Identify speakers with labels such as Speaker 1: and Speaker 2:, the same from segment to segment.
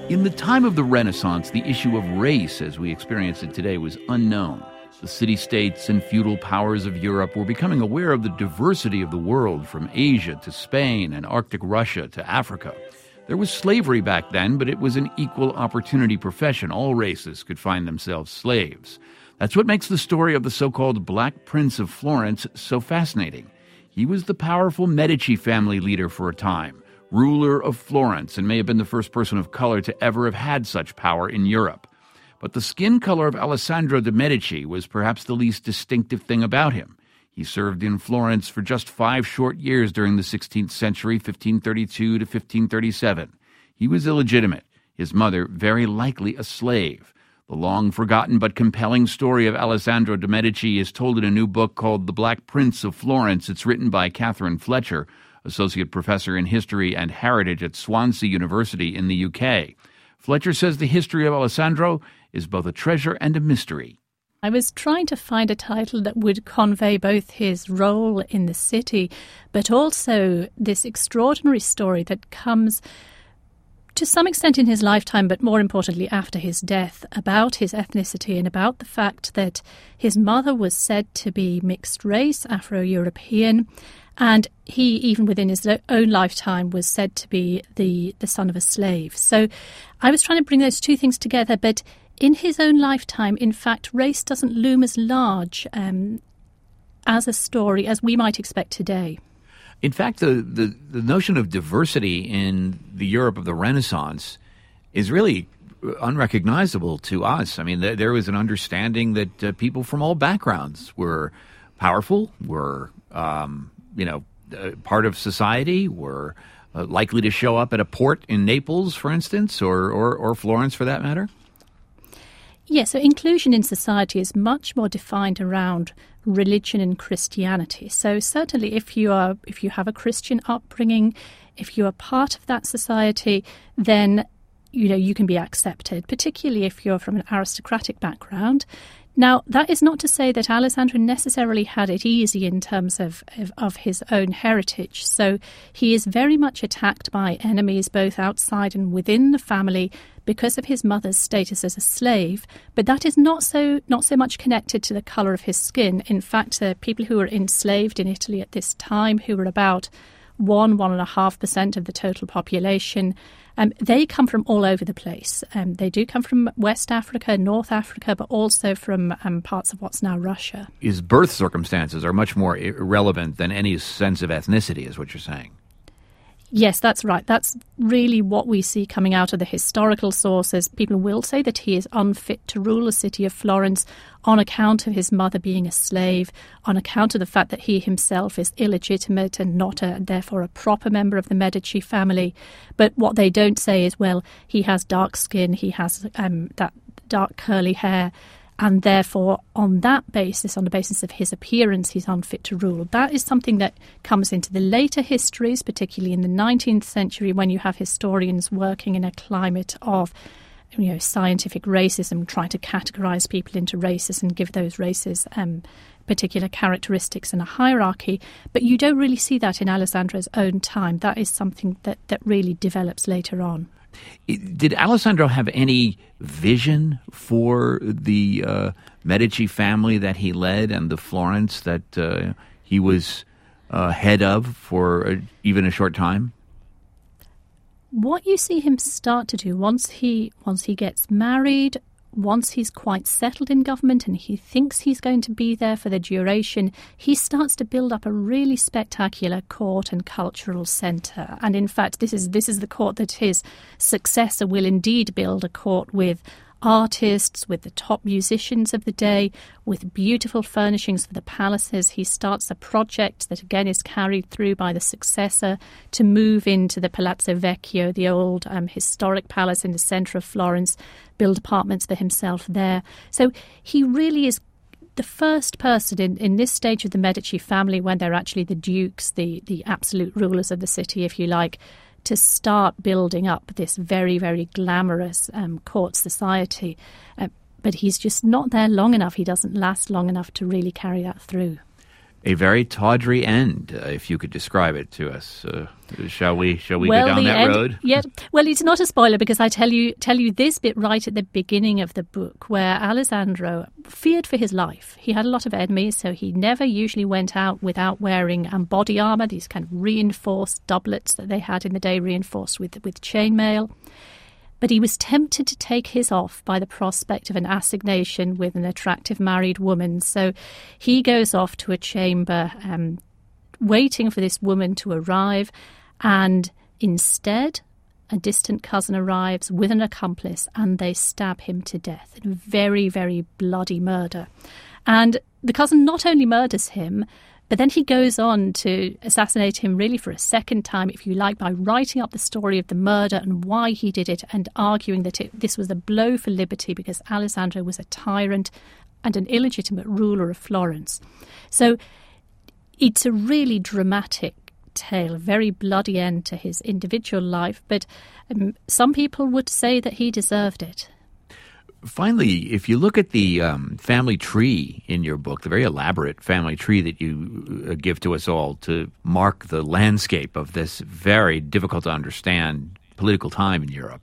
Speaker 1: In the time of the Renaissance, the issue of race as we experience it today was unknown. The city-states and feudal powers of Europe were becoming aware of the diversity of the world, from Asia to Spain and Arctic Russia to Africa. There was slavery back then, but it was an equal opportunity profession. All races could find themselves slaves. That's what makes the story of the so-called Black Prince of Florence so fascinating. He was the powerful Medici family leader for a time, ruler of Florence, and may have been the first person of color to ever have had such power in Europe. But the skin color of Alessandro de' Medici was perhaps the least distinctive thing about him. He served in Florence for just 5 short years during the 16th century, 1532 to 1537. He was illegitimate, his mother very likely a slave. The long-forgotten but compelling story of Alessandro de' Medici is told in a new book called The Black Prince of Florence. It's written by Catherine Fletcher, Associate Professor in History and Heritage at Swansea University in the UK. Fletcher says the history of Alessandro is both a treasure and a mystery.
Speaker 2: I was trying to find a title that would convey both his role in the city, but also this extraordinary story that comes to some extent in his lifetime, but more importantly after his death, about his ethnicity and about the fact that his mother was said to be mixed race, Afro-European, and he, even within his own lifetime, was said to be the son of a slave. So I was trying to bring those two things together, but in his own lifetime, in fact, race doesn't loom as large as a story as we might expect today.
Speaker 1: In fact, the notion of diversity in the Europe of the Renaissance is really unrecognizable to us. I mean, there was an understanding that people from all backgrounds were powerful, were part of society, were likely to show up at a port in Naples, for instance, or Florence for that matter?
Speaker 2: Yes, so inclusion in society is much more defined around religion and Christianity. So certainly if you have a Christian upbringing, if you are part of that society, then you can be accepted, particularly if you're from an aristocratic background. Now, that is not to say that Alessandro necessarily had it easy in terms of his own heritage. So he is very much attacked by enemies both outside and within the family because of his mother's status as a slave. But that is not so much connected to the colour of his skin. In fact, the people who were enslaved in Italy at this time, who were about 1.5% of the total population, they come from all over the place. They do come from West Africa, North Africa, but also from parts of what's now Russia.
Speaker 1: His birth circumstances are much more irrelevant than any sense of ethnicity, is what you're saying.
Speaker 2: Yes, that's right. That's really what we see coming out of the historical sources. People will say that he is unfit to rule the city of Florence on account of his mother being a slave, on account of the fact that he himself is illegitimate and not therefore a proper member of the Medici family. But what they don't say is, well, he has dark skin, he has that dark curly hair, and therefore on the basis of his appearance, he's unfit to rule. That is something that comes into the later histories, particularly in the 19th century, when you have historians working in a climate of scientific racism, trying to categorize people into races and give those races particular characteristics and a hierarchy. But you don't really see that in Alessandro's own time. That is something that really develops later on.
Speaker 1: Did Alessandro have any vision for the Medici family that he led and the Florence that he was head of for even a short time?
Speaker 2: What you see him start to do once he gets married, once he's quite settled in government and he thinks he's going to be there for the duration, he starts to build up a really spectacular court and cultural centre. And in fact, this is the court that his successor will indeed build, a court with artists, with the top musicians of the day, with beautiful furnishings for the palaces. He starts a project that again is carried through by the successor to move into the Palazzo Vecchio, the old historic palace in the centre of Florence, build apartments for himself there. So he really is the first person in this stage of the Medici family, when they're actually the dukes, the absolute rulers of the city, if you like, to start building up this very, very glamorous court society. But he's just not there long enough. He doesn't last long enough to really carry that through.
Speaker 1: A very tawdry end, if you could describe it to us. Shall we go down that road?
Speaker 2: Yeah. Well, it's not a spoiler because I tell you this bit right at the beginning of the book, where Alessandro feared for his life. He had a lot of enemies, so he never usually went out without wearing body armour, these kind of reinforced doublets that they had in the day, reinforced with chainmail. But he was tempted to take his off by the prospect of an assignation with an attractive married woman. So he goes off to a chamber, waiting for this woman to arrive. And instead, a distant cousin arrives with an accomplice and they stab him to death in a very, very bloody murder. And the cousin not only murders him, but then he goes on to assassinate him really for a second time, if you like, by writing up the story of the murder and why he did it and arguing that this was a blow for liberty because Alessandro was a tyrant and an illegitimate ruler of Florence. So it's a really dramatic tale, a very bloody end to his individual life, but some people would say that he deserved it.
Speaker 1: Finally, if you look at the family tree in your book, the very elaborate family tree that you give to us all to mark the landscape of this very difficult to understand political time in Europe,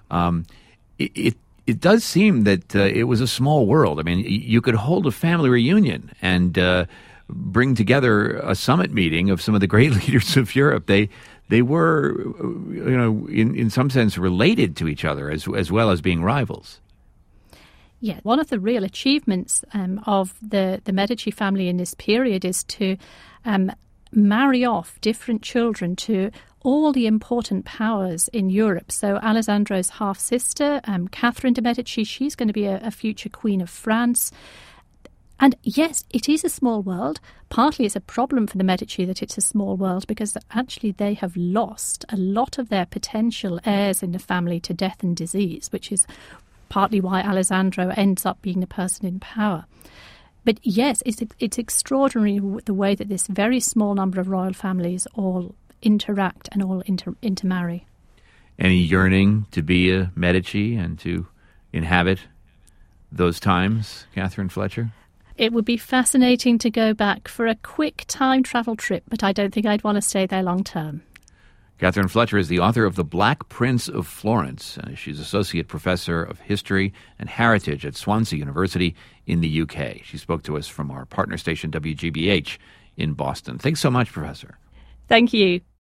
Speaker 1: it does seem that it was a small world. I mean, you could hold a family reunion and bring together a summit meeting of some of the great leaders of Europe. They were, in some sense, related to each other as well as being rivals.
Speaker 2: Yeah, one of the real achievements of the Medici family in this period is to marry off different children to all the important powers in Europe. So Alessandro's half-sister, Catherine de' Medici, she's going to be a future queen of France. And yes, it is a small world. Partly it's a problem for the Medici that it's a small world because actually they have lost a lot of their potential heirs in the family to death and disease, which is partly why Alessandro ends up being the person in power. But yes, it's extraordinary the way that this very small number of royal families all interact and all intermarry.
Speaker 1: Any yearning to be a Medici and to inhabit those times, Catherine Fletcher?
Speaker 2: It would be fascinating to go back for a quick time travel trip, but I don't think I'd want to stay there long term.
Speaker 1: Catherine Fletcher is the author of The Black Prince of Florence. She's Associate Professor of History and Heritage at Swansea University in the UK. She spoke to us from our partner station WGBH in Boston. Thanks so much, Professor.
Speaker 2: Thank you.